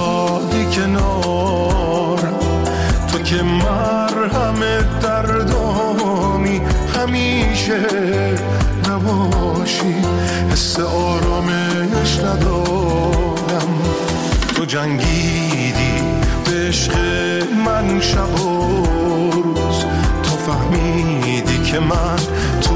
ایستادی کنار، تو که مرهم دردامی همیشه نباشی، حس آرامش ندارم. تو جنگیدی به عشق من شب و روز، تو فهمیدی که من تو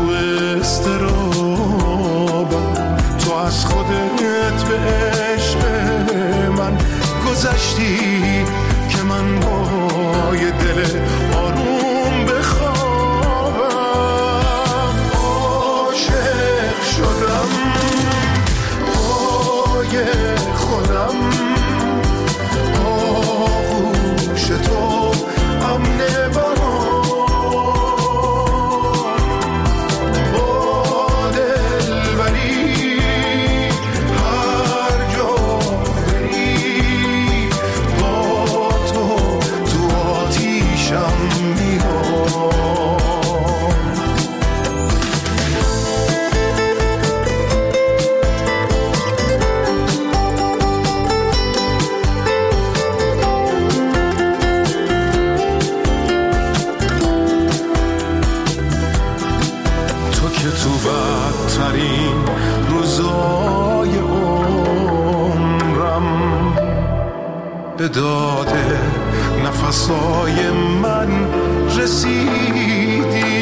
استرابم، تو از خودت به عشق من گذشتی که من با یه دل آروم بخوابم. عاشق شدم پای خودم، آغوش تو امن برام، با دلبری هر جا بری، با تو تو آتیشم میام. تو بدترین روزای عمرم به داد نفسای من رسیدی،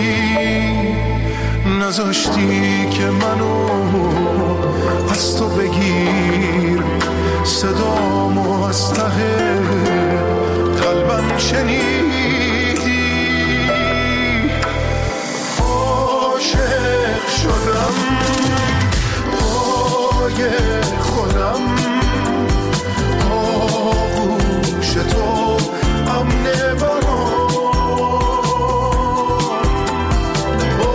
نذاشتی که منو از تو بگیر، صدامو از ته قلبم شنیدی. شدم پای خودم، آغوش تو امن برام، با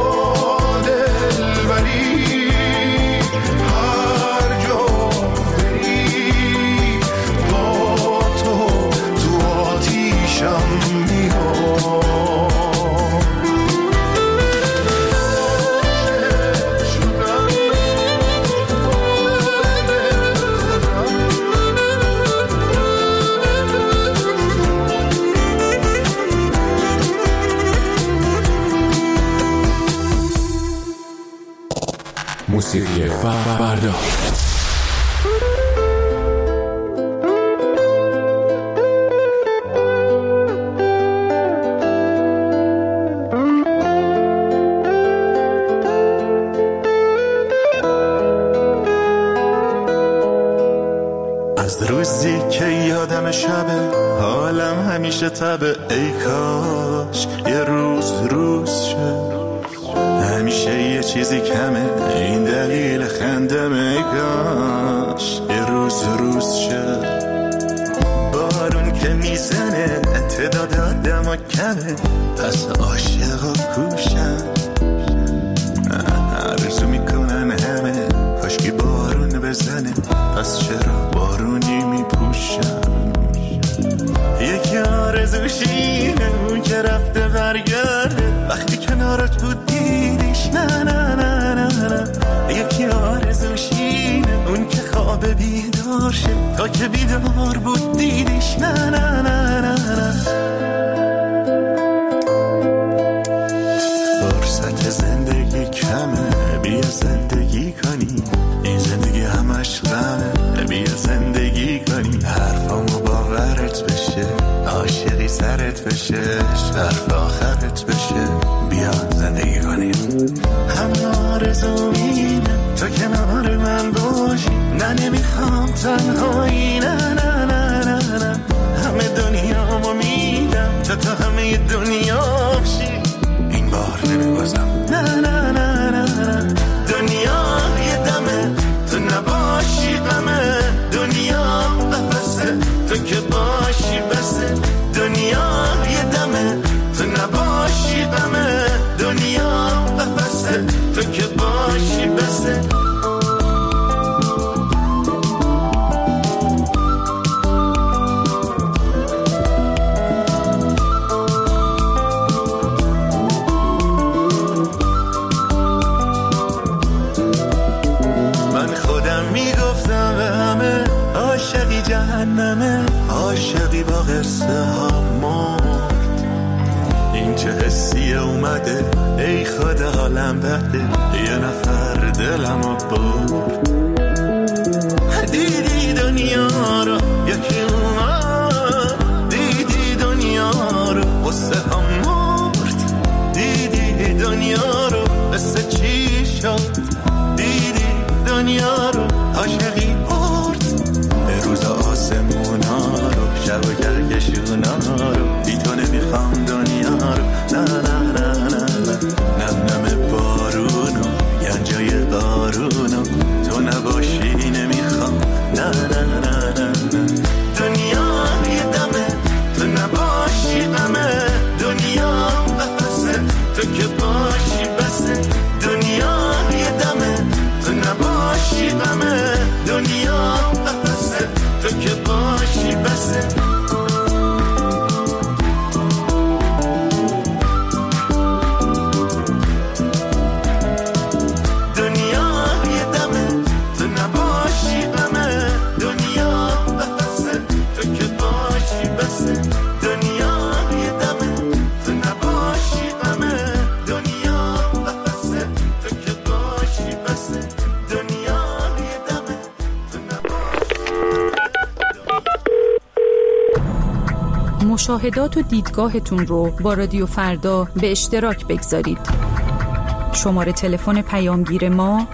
دلبری هر جا بری، با تو تو آتیشم میام. موسیقی فردا. از روزی که یادم شبه حالم همیشه تبه، ای کاش یه روز شه، همیشه یه چیزی کمه این دلیل خندمه، ای کاش یه روز شه. بارون که میزنه تعداد آدم کمه، پس عاشق و کوشم، آرزو میکنن همه کاشکی بارون بزنه، پس چرا بارونی میپوشم. یکی آرزوشینه اون که رفته برگرده، وقتی کنارت بود دیدیش نه نه نه نه نه. یکی آرزوشینه اون که خواب بیدار شه، تا که بیدار بود دیدیش نه نه نه نه نه. فرصت زندگی کمه، بیا زندگی کنی، این زندگی همش غمه، بیا زندگی کنی. حرفامو باورت بشه، عاشقی سرت بشه، حرف آخرت بشه، بیا زندگی کنیم. همه آرزو اینه تو کنار من باشی، نه نمیخوام تنهایی، نه نه نه نه نه. همه دنیامو میدم تا همه دنیا بشی، این بار نمیگذم، نه نه نه نه نه. دنیا یه دمه تو نباشی غمه، دنیا قفسه تو که باشی بسه، دنیا یه دمه تو نباشی غمه، دنیا قفسه تو که باشی بسه. جهنمه، عاشقی با قصه ها مرد. این چه حسیه اومده، ای خدا حالم بده، یه نفر دلمو برد. دیدی دنیا رو یکی اومد، دیدی دنیا رو قصه ها مرد. دیدی دنیا رو قصه چی شد، دیدی دنیا رو عاشقی برد. به روز آسمونا رو شب و گرگشونا رو، بی تو نمیخوام دنیا رو. نه نه نه نه نه نم بارونو گنجای قارونو، تو نباشی نمیخوام. نه نه نه نه دنیا یه دمه، تو نباشی غمه. دنیا بسه تو که باشی بسه. دنیا یه دمه، تو نباشی غمه. دنیا بسه تو که باشی بسه. مشاهدات و دیدگاهتون رو با رادیو فردا به اشتراک بگذارید. شماره تلفن پیامگیر ما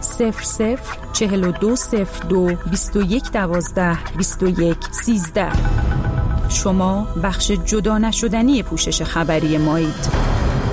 004202 2112 2113. شما بخش جدا نشدنی پوشش خبری مایید.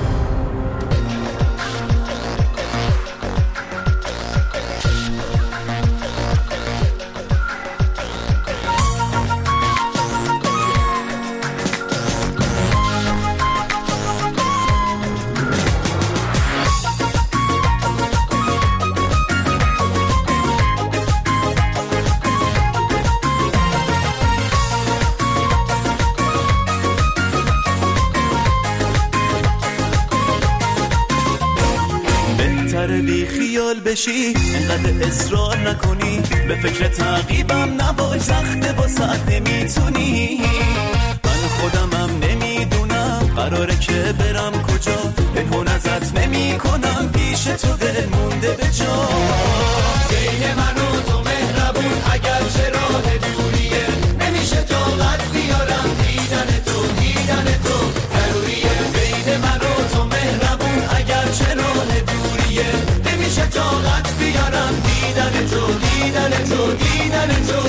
بی خیال بشی، اینقدر اصرار نکنی، به فکر تعقیبم نباش، سخته با ساعت نمیتونی. من خودمم نمیدونم قراره که برم کجا، پنهون ازت نمی کنم، پیش تو دل مونده به جا. بین من و تو مهربون اگر چه راه دوریه، نمیشه طاقت بیارم دیدن تو، دیدن تو ضروریه. بین من و تو مهربون اگر چه راه دوریه، نمیشه طاقت بیارم دیدن تو، دیدن تو، دیدن تو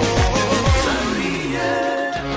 ضروریه.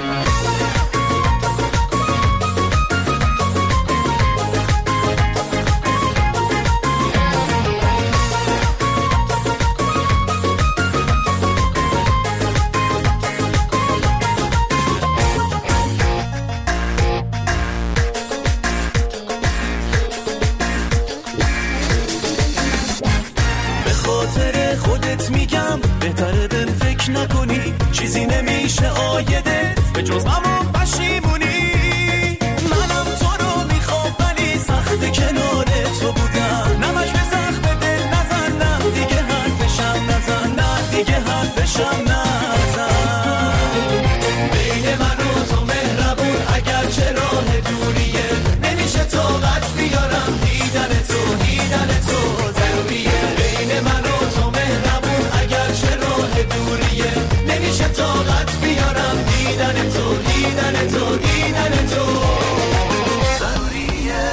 بهتره بهم فکر نکنی، چیزی نمیشه آیده به جز غم و پشیمونی. منم تو رو میخوام ولی سخت کنار تو بودم، نمش به زخم دل نزن، نه دیگه حرفشم نزن، نه دیگه حرفشم نزن. بین من و تو مهربون اگر چه راه دوریه، نمیشه طاقت بیارم دیدن تو، دیدن تو ضروریه. بین من و تو مهربون اگر چه راه دوریه، نمیشه طاقت بیارم دیدن تو، دیدن تو، دیدن تو ضروریه.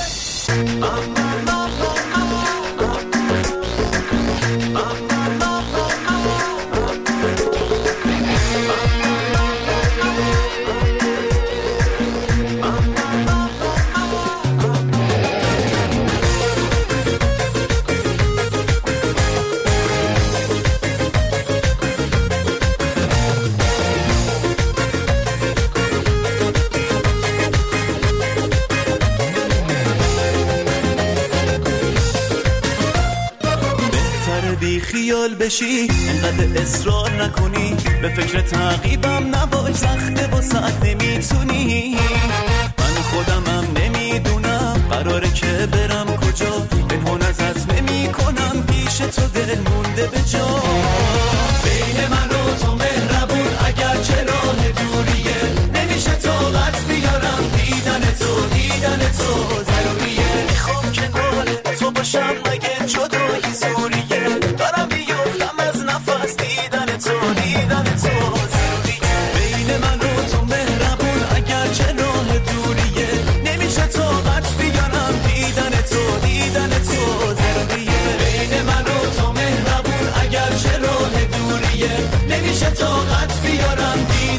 بی خیال بشی، اینقدر اصرار نکنی، به فکر تعقیبم نباش، سخته با ساعت نمیتونی. من خودمم نمیدونم قراره که برم کجا، پنهون ازت نمی کنم، پیش تو دل مونده به جا. بین من و تو مهربون اگر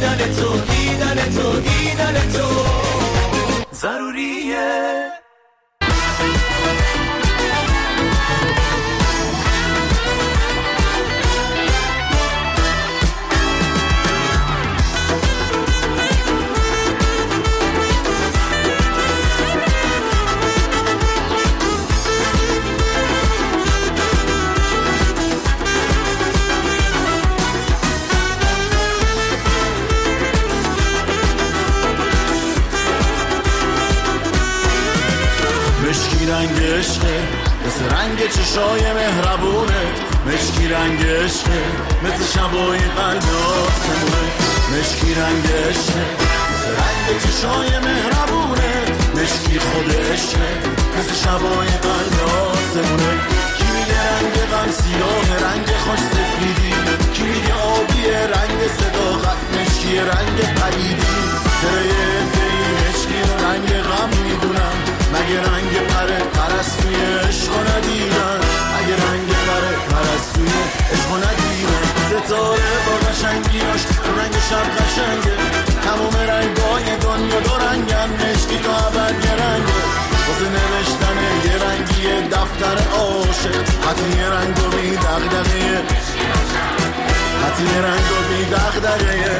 دیدن تو دیدن تو دیدن تو ضروریه. مشکی رنگ عشقه مثل رنگ چشای مهربونه، مشکی رنگ عشقه مثل شبای قلب آسمونه، مشکی رنگ عشقه مثل رنگ چشای مهربونه، مشکی خود عشقه مثل شبای قلب آسمونه. کی میگه رنگ غم سیاه رنگ خوش سفیدی، کی میگه آبی رنگ صداقت، مشکی رنگ پریدی. چرا مشکی رنگ غم میدونم، مگه رنگ پرستوی عشق ندیدن، مگه رنگ پرستوی عشق ندیدن. ستاره با قشنگیاش تو رنگ شب قشنگه، تمام رنگای دنیا دو رنگن، مشکی تا ابد یه رنگه. واسه نوشتن یه رنگی دفتر عاشق، حتی یه رنگ و بی دغدغه، حتی یه رنگ و بی دغدغه.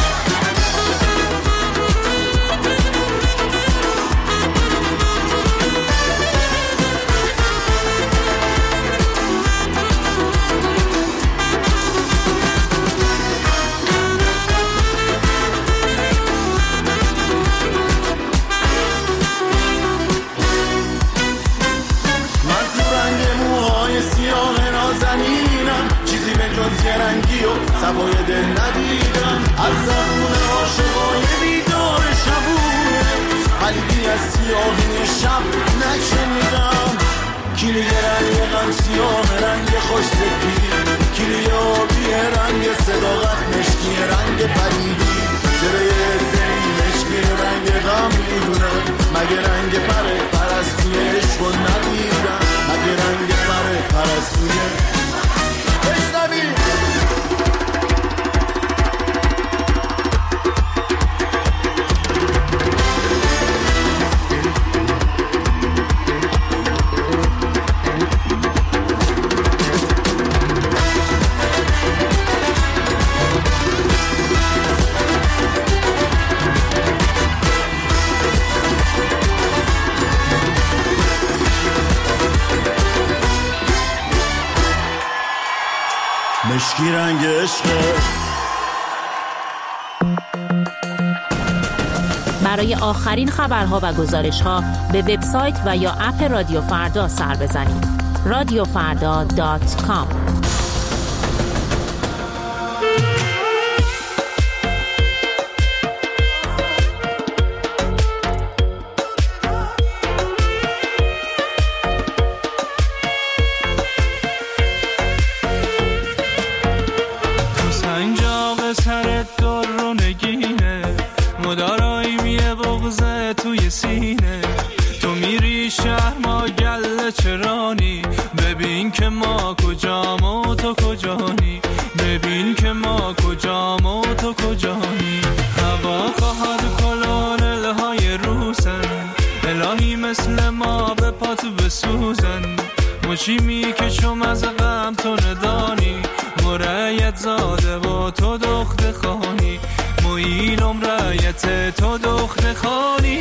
یه رنگی و سوای دل ندیدم، از زبون عاشقای بیدار شبونه، قلبی از سیاهی شب نشنیدم. کی میگه رنگ غم سیاه رنگ خوش سفیدی، کی میگه آبی رنگ صداقت، مشکی رنگ پریدی. چرا یه عده‌ای مشکی رنگ غم میدونن، مگه رنگ پرستوی عشق ندیدن، مگه رنگ پرستوی مشکی رنگ عشقه. برای آخرین خبرها و گزارش‌ها به وبسایت و یا اپ رادیو فردا سر بزنید. radiofarda.com. چیمی که شم از غم تو ندانی، مرایت زاده با تو دخت خانی، مویلم رایت تو دخت خانی.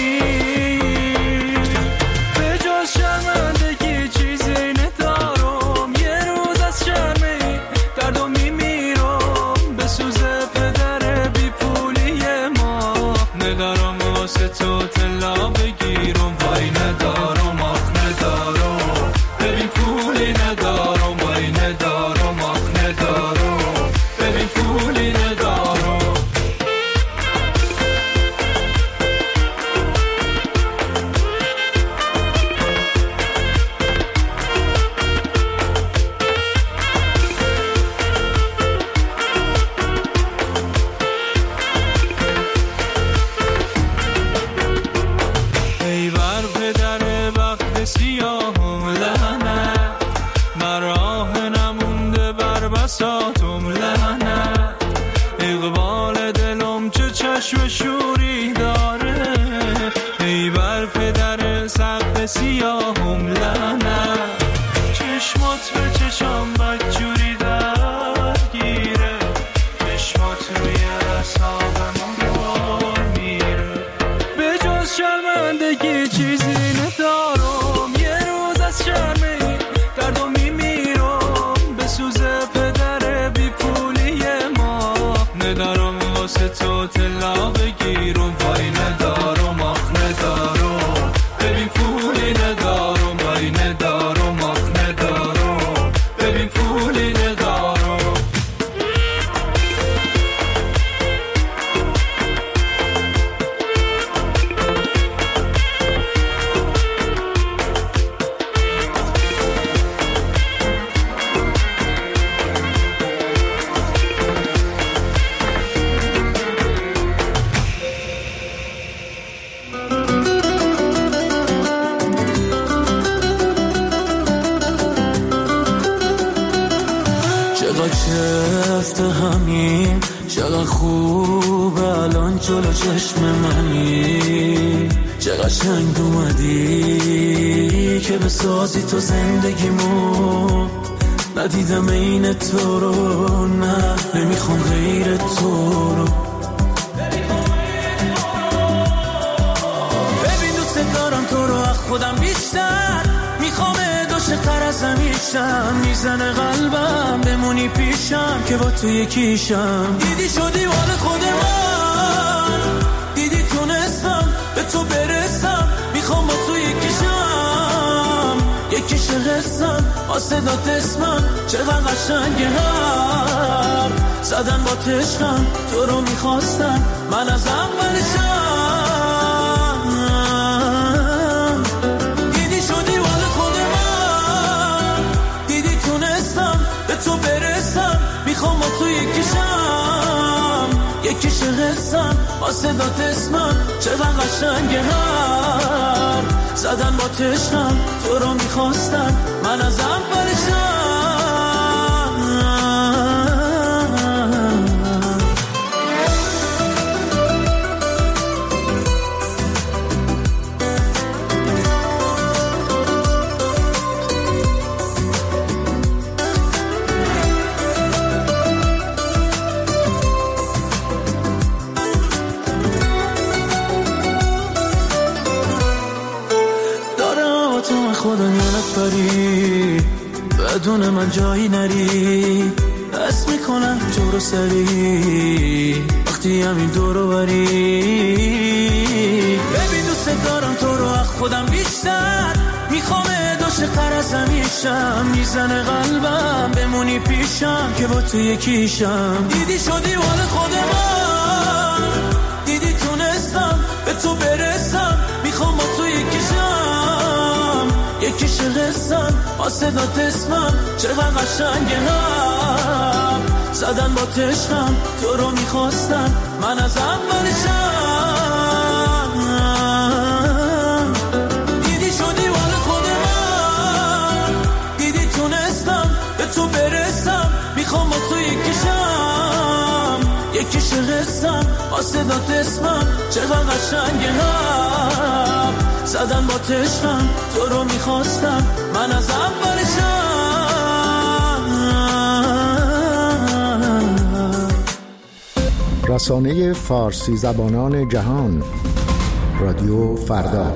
به جز شرمندگی چیزی ندارم، یه روز از شرمی دردم میمیرم، به سوز پدر بی پولی ما ندارم واسه تو طلا بگیرم، وای ندارم آخ ندارم، ببین پولی ندارم، وای ندارم آخ ندارم، ببین پولی ندارم. چشم شوری داره، ای بر پدر سقف سیاهم لعنت. چشمات به چشم بدجوری درگیره، چشمات روی اعصابم میره. به جز شرمندگی چیزی ندارم، یه روز از شرم دردم میمیرم. به سوز پدر بی پولی ما ندارم واسه تو طلا بگیرم. وای ندارم آخ ندارم، ببین پولی ندارم. وای ندارم آخ ندارم، ببین پولی ندارم. همین چقدر خوب الان جلو چشم منی، چقدر قشنگ اومدی که بسازی تو زندگیمو. ندیدم این تو رو، نه نمیخوام غیر تو رو. ببین دوست دارم تو رو از خودم بیشتر، میخوام عاشق‌تر از همیشم. میزنه قلبم بمونی پیشم که با تو یکیشم. دیدی شدی مال خود من، دیدی تونستم به تو برسم. میخوام با تو یکیشم، یکیش قسم واسه داد اسمم. چقدر قشنگه هم زدن با تشکم، تو رو میخواستم من از اولشم. تو برسم، میخوام با تو یکیشم، یکیش قسم واسه داد اسمم. چقدر قشنگه هم زدن با تشکم، تو رو میخواستم من از اولشم. بدون من جایی نری، حس میکنم تو رو سری وقتی همین دورو بری. ببین دوست دارم تو رو از خودم بیشتر، میخوام عاشق‌تر از همیشم. میزنه قلبم بمونی پیشم که با تو یکیشم. دیدی شدی مال خود من، دیدی تونستم به تو برسم. میخوام با تو یکیشم، یکیش قسم واسه داد اسمم. چقدر قشنگه هم زدن با تشکم، تو رو میخواستم من از اولشم. دیدی شدی مال خود من، دیدی تونستم به تو برسم. میخوام با تو یکیشم، یکیش قسم واسه داد اسمم. چقدر قشنگه هم زدن با تشکم، تو رو میخواستم من از اولشم. رسانه فارسی زبانان جهان، رادیو فردا.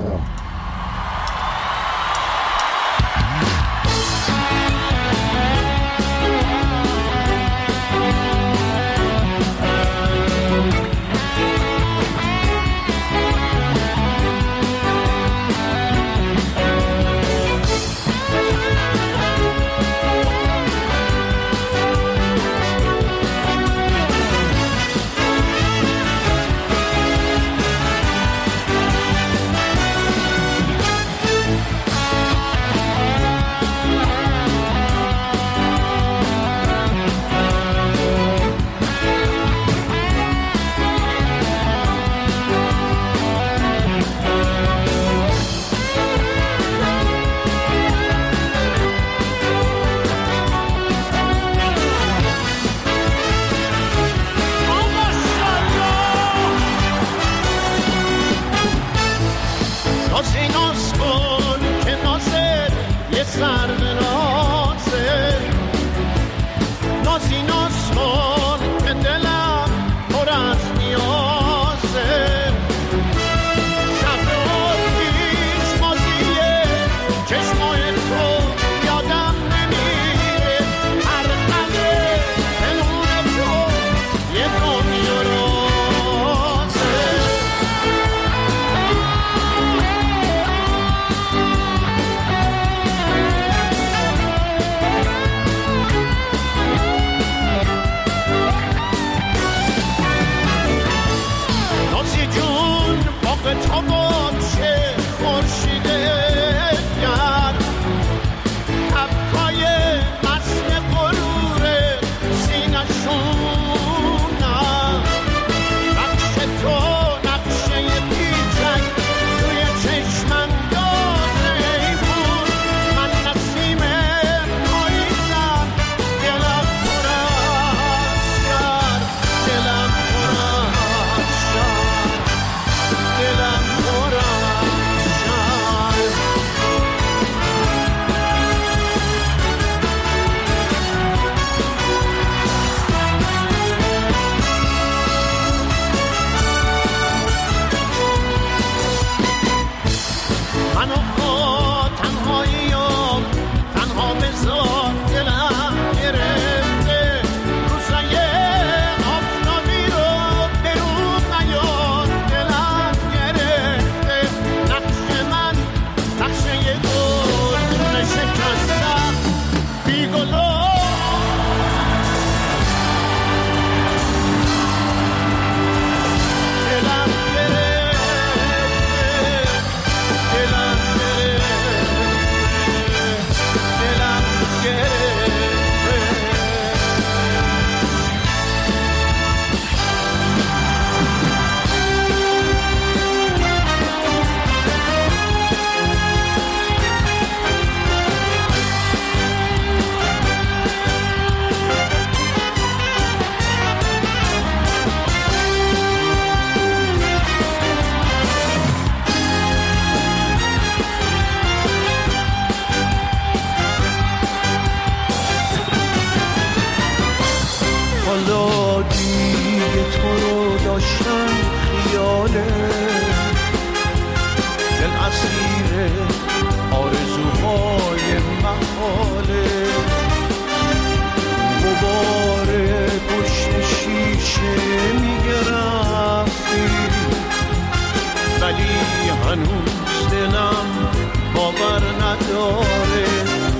هنوز دلم باور نداره.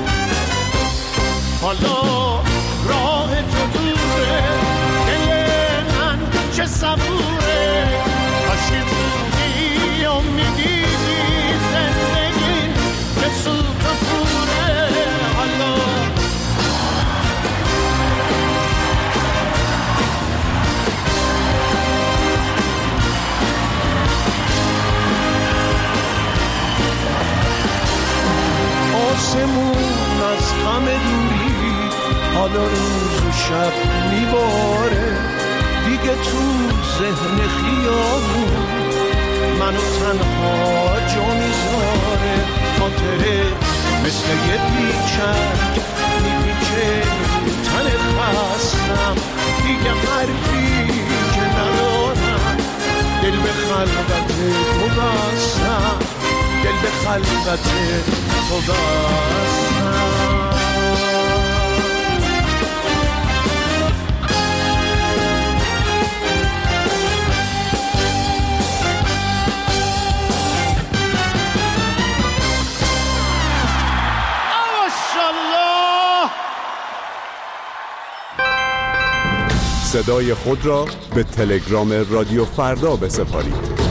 حالا راه تو دوره، دل من چه صبوره. کاشی بودی امیدیدی زندگی که سوت و پوره. حالا آسمون از همه دوری، حالا روز و شب میباره. دیگه تو ذهن خیابون منو تنها جا میذاره. خاطره مثل یه پیچک میپیچه تن خستم. دیگه حرفی که ندارم، دل به خلقت تو بستم، دل به خلقت تو بستم. صدای خود را به تلگرام رادیو فردا بسپارید.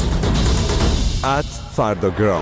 @فرداگرام.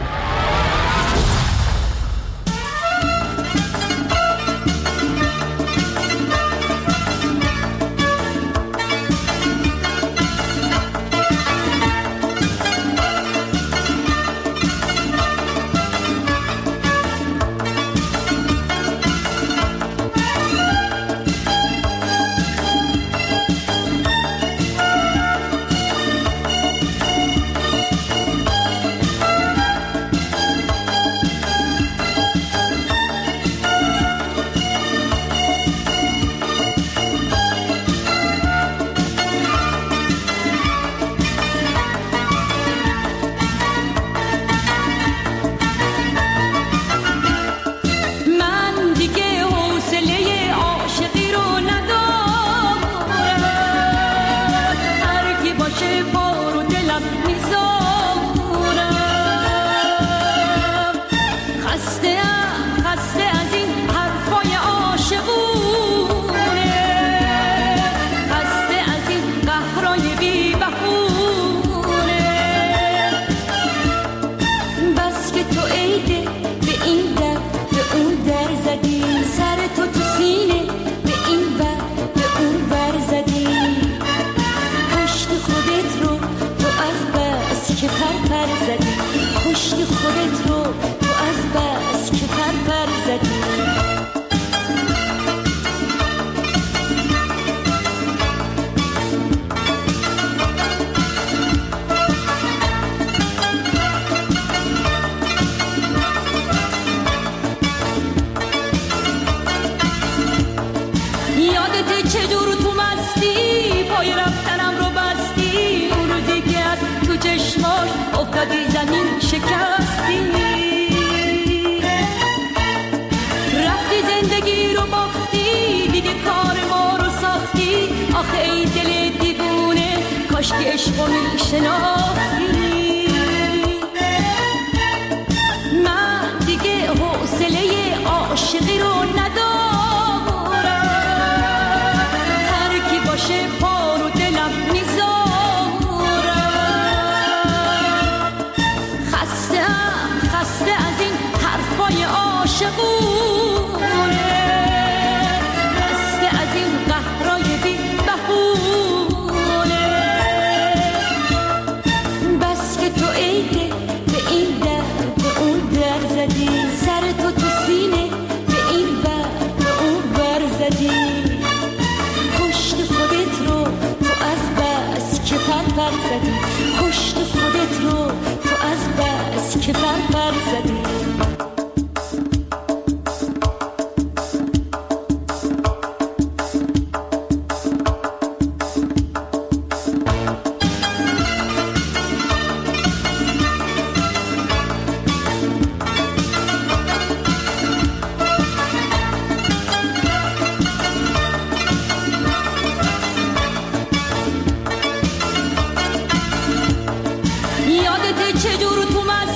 چجور تو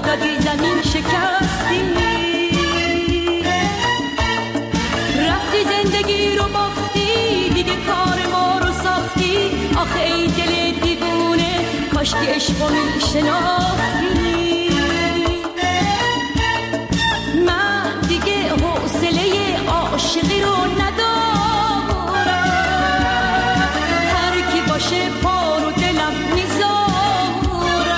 دادی زمین شکستی، رفتی زندگی رو باختی، دیگه کار ما رو ساختی. آخه ای دل دیوونه کاش که عشقو میشناختی. من دیگه حوصله عاشقی رو ندارم، هر کی باشه پا رو دلم میذارم.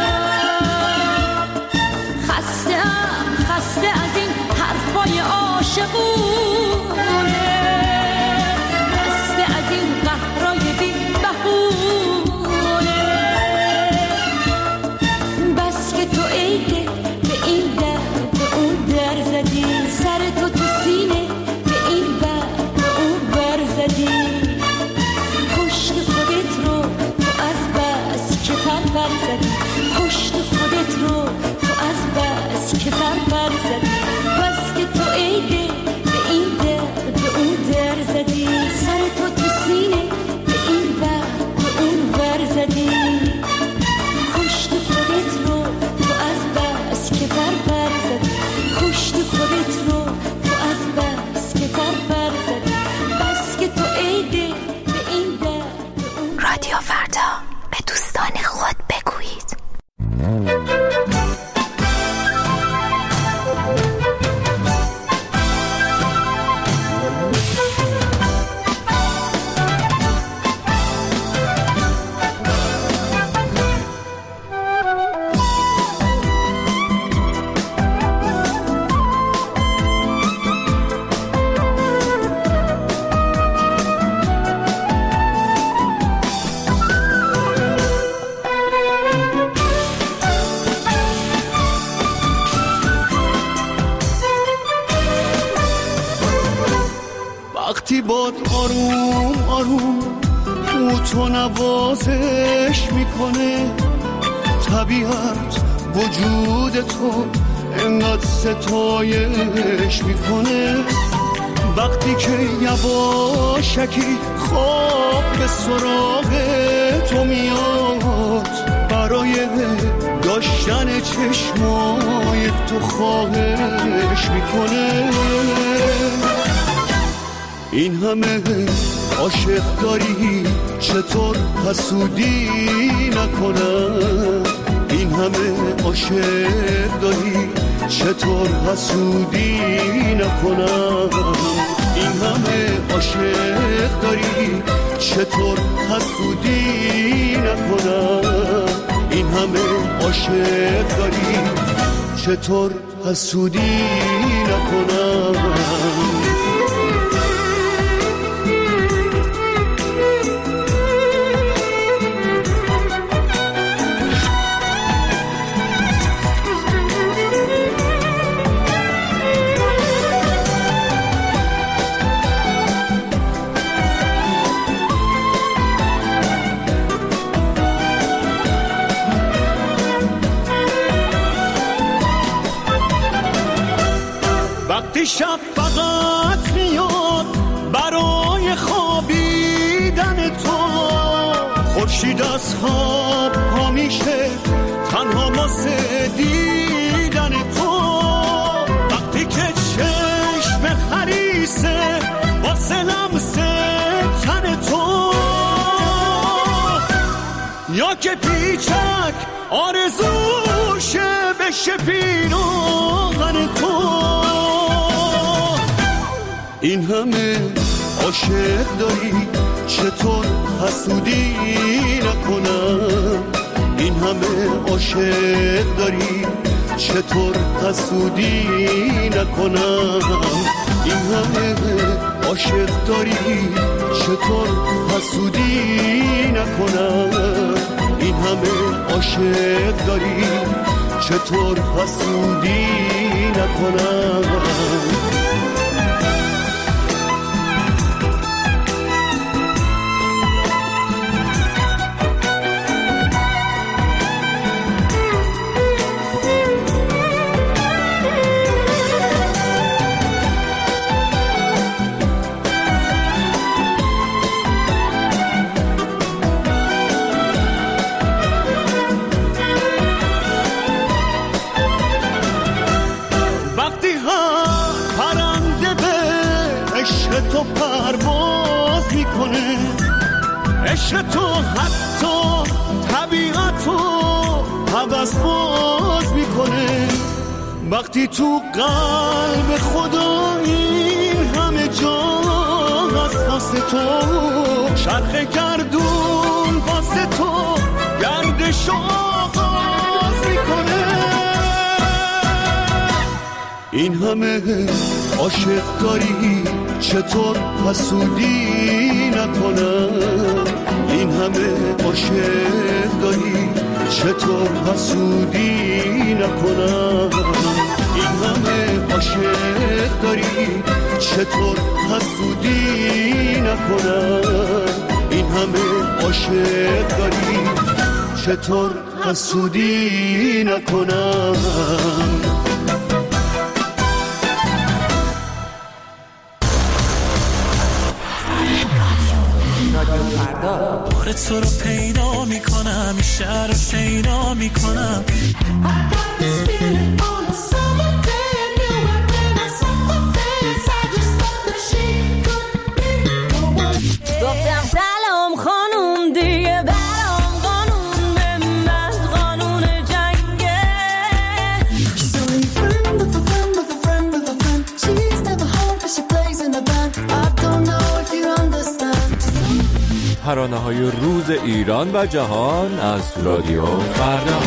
خسته از این حرفای عاشقونه، خسته از این قهرای بی بهونه. بس که تو عیده به این در به اون در زدی، سر تو تو سینه به این بر به اون بر زدی. کشت خودت رو تو از بس که پر زدی، کشت خودت رو تو از بس که پر زدی. بس که تو عیده به این در به اون در زدی، سر تو تو سینه به این بر به اون بر زدی. کشت خودت رو تو از بس که پر زدی، کشت خودت رو تو از بس که پر زدی. بس که تو عیده به این در به اون. رادیو فردا، به دوستان خود بگویید. وقتی باد آروم آروم او تو نوازش میکنه، طبیعت وجود تو انقدر ستایش میکنه. وقتی که یواشکی خواب به سراغ تو میاد، برای داشتن چشمای تو خواهش میکنه. این همه عاشق داری چطور حسودی نکنم، این همه عاشق داری چطور حسودی نکنم، این همه عاشق داری چطور حسودی نکنم، این همه عاشق داری چطور حسودی نکنم. وقتی شب فقط میاد برای خوابیدن تو، خورشید از خواب پا میشه تنها واسه دیدن تو. وقتی که چشم خریسه واسه لمس تن تو، یا که پیچک آرزوشه بشه پیراهن تو. این همه عاشق داری چطور حسودی نکنم، این همه عاشق داری چطور حسودی نکنم، این همه عاشق داری چطور حسودی نکنم، این همه عاشق داری چطور حسودی نکنم. تو پرواز میکنه، عشق تو حتی طبیعت رو حوض باز میکنه. وقتی تو قلب خدا این همه جا هست واسه تو، شرخ گردون واسه تو گردش آغاز میکنه. این همه عاشق داری چطور حسودی نکنم، این همه عاشق داری چطور حسودی نکنم، این همه عاشق داری چطور حسودی نکنم، این همه عاشق داری چطور حسودی نکنم. بار تو رو پیدا میکنم، این شهر رو شیدا میکنم. گفتم سلام خانوم دیگه برام قانون به من قانون جنگه. She's only friend of a friend of a friend of a friend. She's never home but she plays in a band. I don't know if you understand. ترانه‌های روز ایران و جهان از رادیو فردا.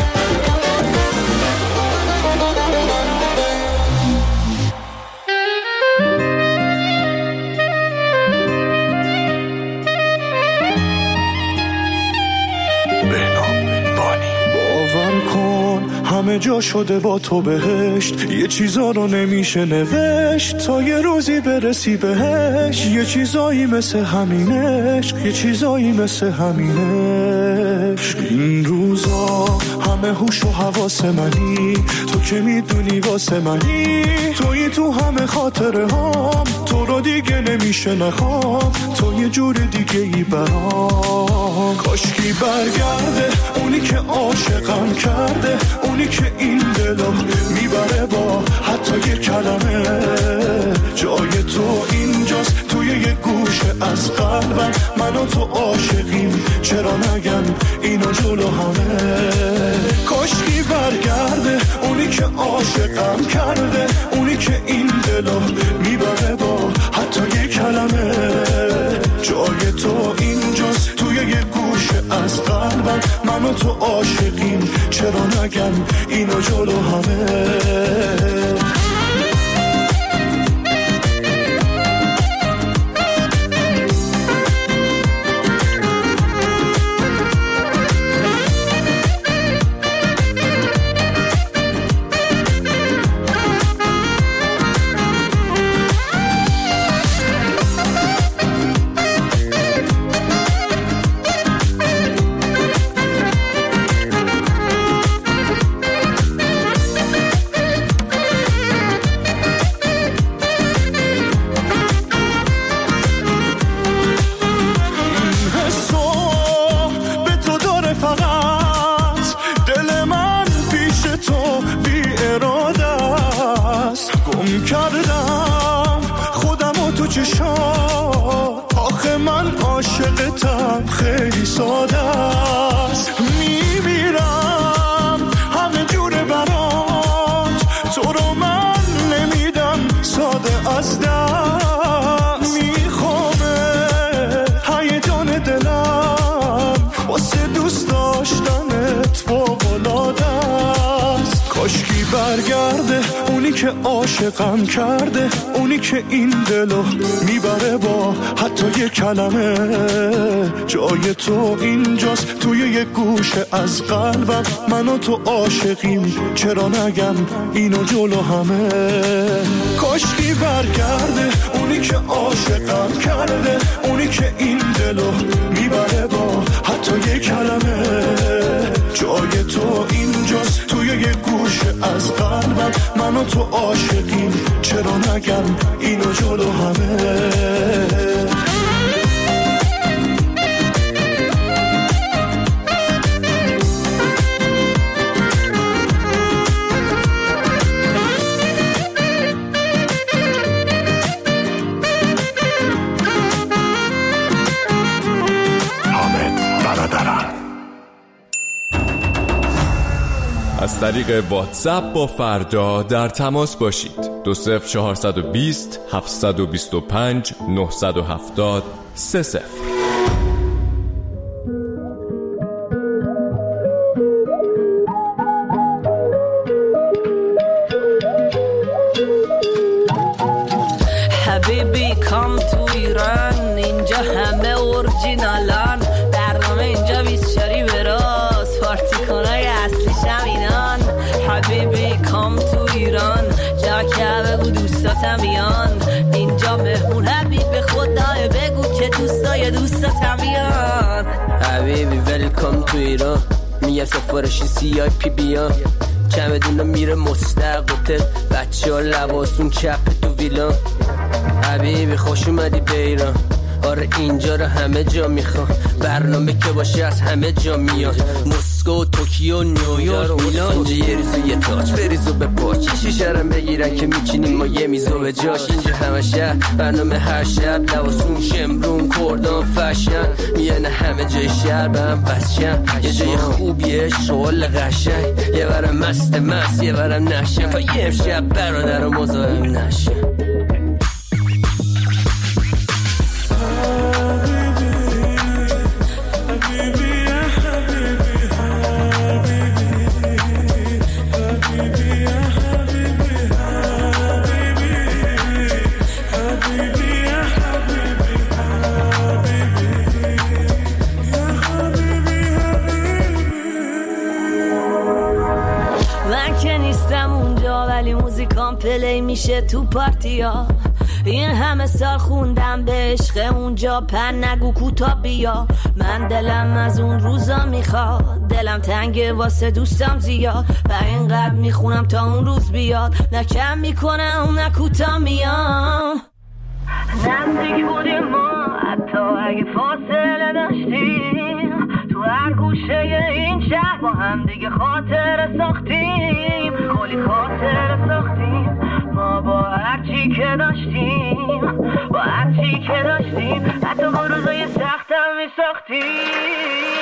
همه جا شده با تو بهشت، یه چیزا رو نمیشه نوشت تا یه روزی برسی بهش. یه چیزایی مثل همینش، یه چیزایی مثل همینش. این روزا همه هوش و حواس منی، تو که میدونی واسه منی، تویی تو همه خاطره هام، تو رو دیگه نمیشه نخوام، تو یه جور دیگه ای برام. کاشکی برگرده اونی که عاشقم کرده، اونی که این دلو میبره با حتی یه کلمه. جای تو اینجاست توی یه گوشه از قلبم، من و تو عاشقیم چرا نگم اینو جلو همه. کاشکی برگرده اونی که عاشقم کرده، اونی که این دلو میبره با حتی یه کلمه. جای تو اینجاست توی یه گوشه از قلبم، من و تو عاشقیم چرا نگم اینو جلو همه. آخه من عاشقتم خیلی ساده است، میمیرم همه جوره برات، تو رو من نمیدم ساده از دست. میخوامه هیجان دلم واسه دوست داشتنت فوق‌العاده است. کاشکی برگرده اونی که عاشقم کرده، اونی که این دلو میبره با حتی یه کلمه. جای تو اینجاست توی یه گوشه از قلبم، من و تو عاشقیم چرا نگم اینو جلو همه. کاشکی برگرده اونی که عاشقم کرده، اونی که این دلو میبره با حتی یه کلمه. جای تو اینجاست توی یه گوشه از قلبم، من و تو عاشقیم چرا نگم اینو جلو همه. از طریق واتساپ با فردا در تماس باشید. 20420 725 970 30. حبیبی کام تو ایران، اینجا همه اورجینالان، برنامه اینجا 24 براست، پارتیکنای اصلیش هم اینان. حبیبی کام تو ایران، جا که بگو دوستاتم بیان، اینجا مهمون حبیب خدای بگو که دوستای دوستاتم بیان. حبیبی ویلکام تو ایران، میگه سفارشی CIP بیان، چمدونا میره مستقبل، بچه ها لباسون چپ تو ویلان. حبیبی خوش اومدی به ایران، آره اینجا رو همه جا میخوام، برنامه که باشه از همه جا میان، مسکو، توکیو، نیویورک، میلان. اینجا یه ریزو یه تاج بریزو به پاچ، شیشرم بگیرن که میچینیم ما یه میزو به جاش. اینجا همه شهر برنامه هر شب، لباسون شمرون کردان فشن، میانه همه جای شهر به هم بسشن، یه جای خوبیه شغل قشنگ، یه برم مست یه برم نشن، تا یه امشب برادر و مزاحم نشن. پلی میشه تو پارتیا، این همه سال خوندم به عشق اونجا، پن نگو کوتا بیا. من دلم از اون روزا میخواد، دلم تنگه واسه دوستم زیاد، و اینقدر میخونم تا اون روز بیاد، نه کم میکنم نه کوتا میام. نزدیک بودیم ما حتی اگه فاصله داشتیم، تو هر گوشه این شهر با هم دیگه خاطر ساختیم، کلی خاطر ساختیم ما با هرچی که داشتیم، با هرچی که داشتیم، حتی با روزای سختم میساختیم.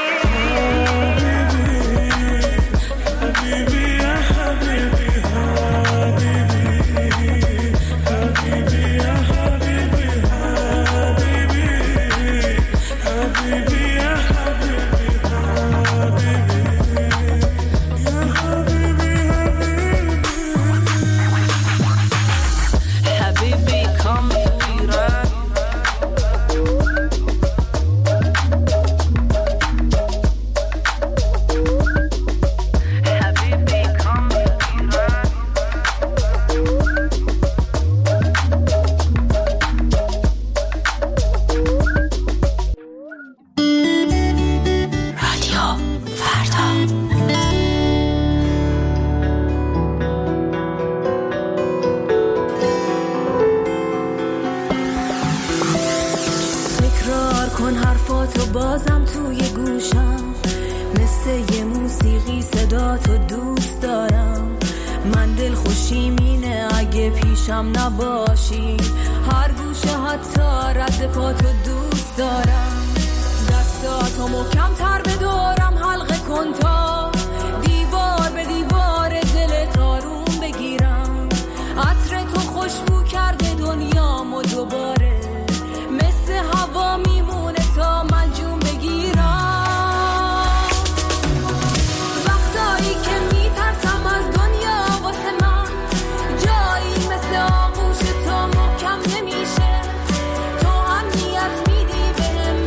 نباشی هر گوشه، حتی رد پاتو دوست دارم، دستاتو محکم تر بدارم، حلقه کن تا دیوار به دیوار دلت آروم بگیرم، عطر تو خوشبو کرده دنیامو دوباره، مثل هوا میمونه تا من جون بگیرم، وقتایی که میترسم از دنیا واسه من جایی مثل آغوش تو محکم نمیشه، تو امنیت میدی بهم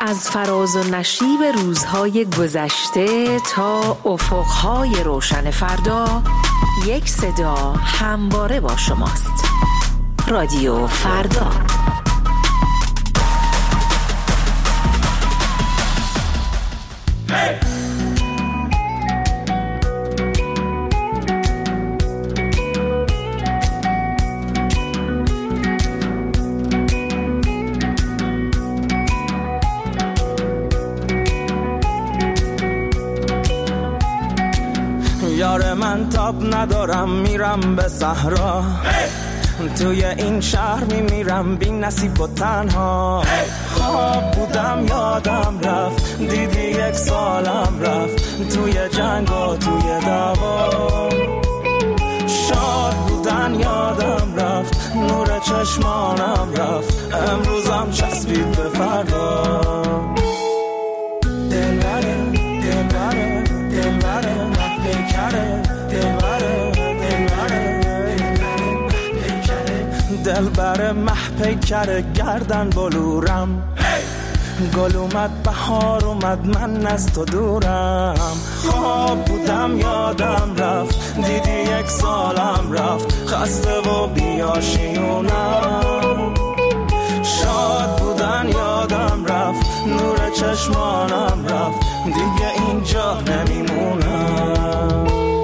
از فراز و نشیب روزهای گذشته تا افقهای روشن فردا، یک صدا همواره با شماست. رادیو فردا. یار من تاب ندارم میرم به صحرا، توی این شهر میمیرم بی نصیب و تنها. خواب بودم یادم رفت، دیدی یک سالم رفت، توی جنگ و توی دعوا. شاد بودن یادم رفت، نور چشمانم رفت، امروزم چسبید به فردا. دلبره دلبره دلبره محبکره، دلبره دلبره دلبره محبکره، گردن بلورم. گل اومد بهار اومد من از تو دورم. خواب بودم یادم رفت، دیدی یک سالم رفت، خسته و بیاشیونم. شاد بودن یادم رفت، نور چشمانم رفت، دیگه اینجا نمیمونم.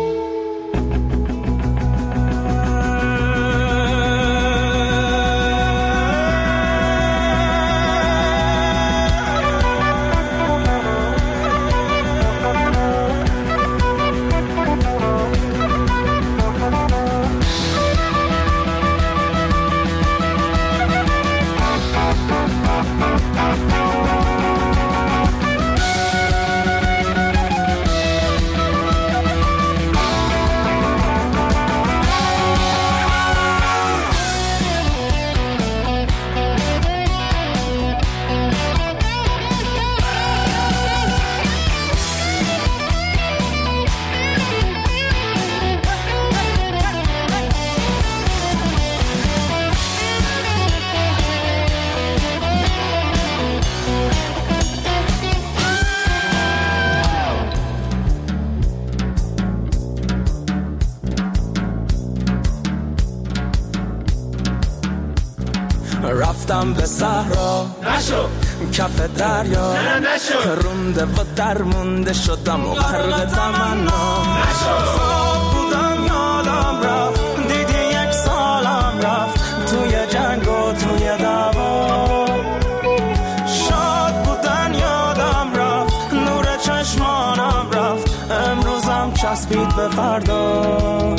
رفتم به صحرا نشو، کف دریا نشو، رونده و درمونده شدم و غرق تمنا نشو. خواب بودم یادم رفت، دیدی یک سالم رفت، توی جنگ و توی دعوا. شاد بودن یادم رفت، نور چشمانم رفت، امروزم چسبید به فردا.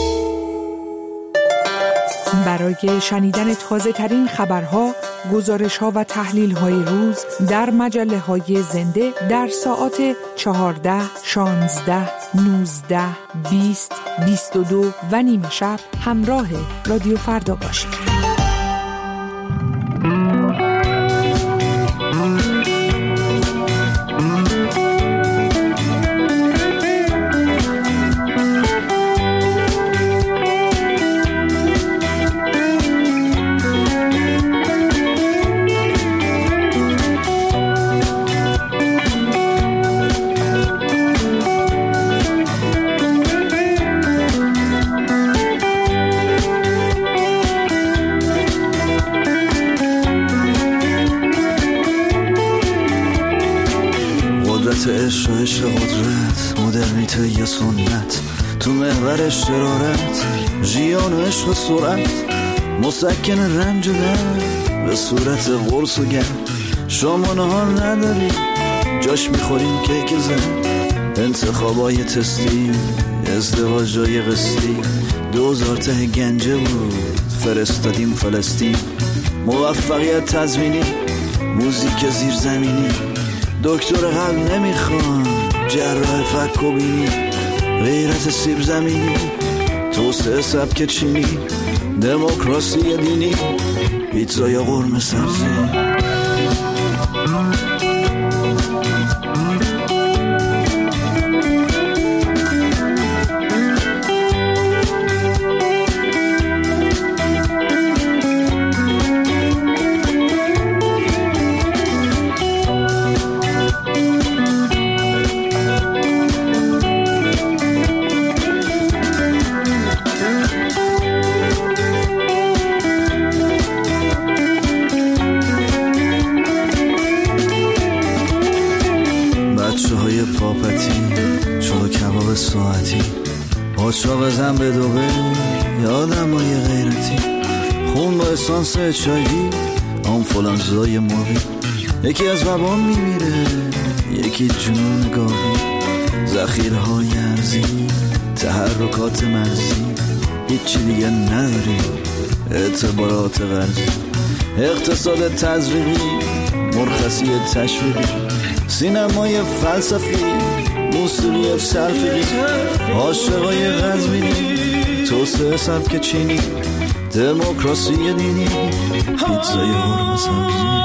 برای شنیدن تازه ترین خبرها، گزارش‌ها و تحلیل‌های روز در مجله‌های زنده در ساعات 14، 16، 19، 20، 22 و نیمه شب همراه رادیو فردا باشید. عشق و عشق قدرت، مدرنیته یا سنت، تو محور شرارت، ژیان و عشق و سرعت، مسکن رنج و درد به صورت قرص و گرد. شما نهار نداری جاش میخوریم کیک زن، انتخابای تستی، ازدواج جای قسطی، 2000 ته گنجه بود فرستادیم فلسطین. موفقیت تضمینی، موزیک زیرزمینی، دکتر قلب نمیخوان، جراح فک و بینی، غیرت سیب زمینی، توسعه سبک چینی، دموکراسی دینی، پیتزا یا قرمه سبزی. بزن به دوبه یادم با یه غیرتی خون با اسانس چایوی آنفولانزای ماهی یکی از وبان میمیره یکی جنون گاوی ذخیرهای ارزی تحرکات مرزی هیچی دیگه نداری اعتبارات غرزی اقتصاد تزریقی مرخصی تشویقی سینمای فلسفی موسیقی تلفیقی عاشقای قزوینی توسعه سبک چینی دموکراسی دینی پیتزای قرمه سبزی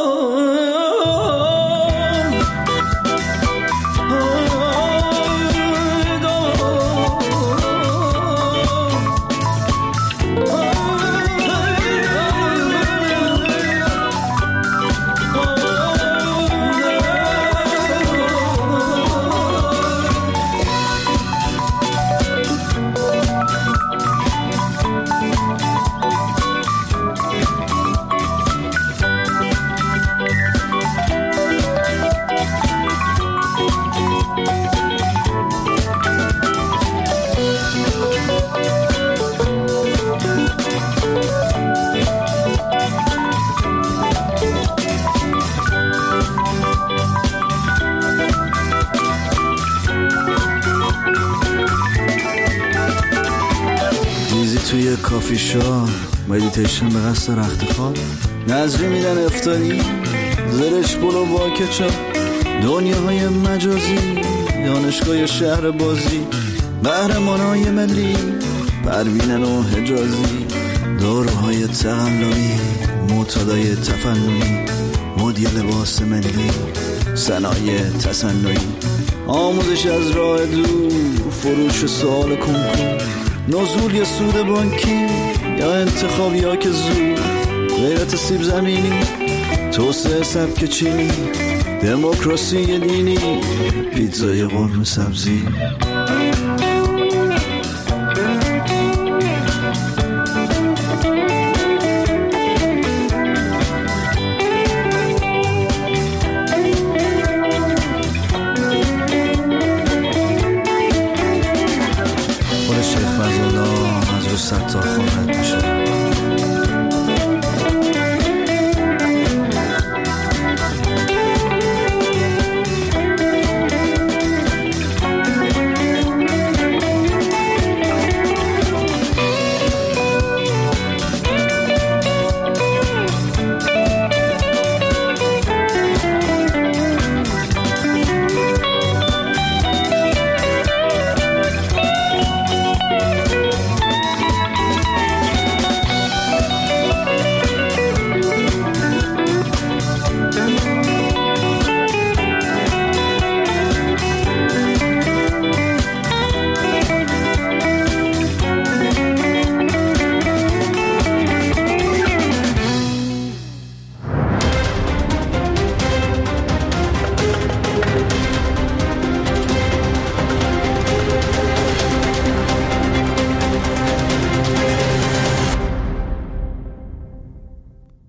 توی کافی شاه مدیتیشن به قصد رخت خواب نظری میدن افتاری زرش بلو با کچا دنیاهای مجازی دانشگاه شهر بازی قهرمانای ملی پروینن و حجازی داروهای تقلبی معتادای تفننی مدی لباس ملی صنایع تصنعی آموزش از راه دور فروش سوال کنکور نزول یا سود بانکی یا انتخابی ها که زود غیرت سیب زمینی توسعه سبک چینی دموکراسی دینی پیتزای قرمه سبزی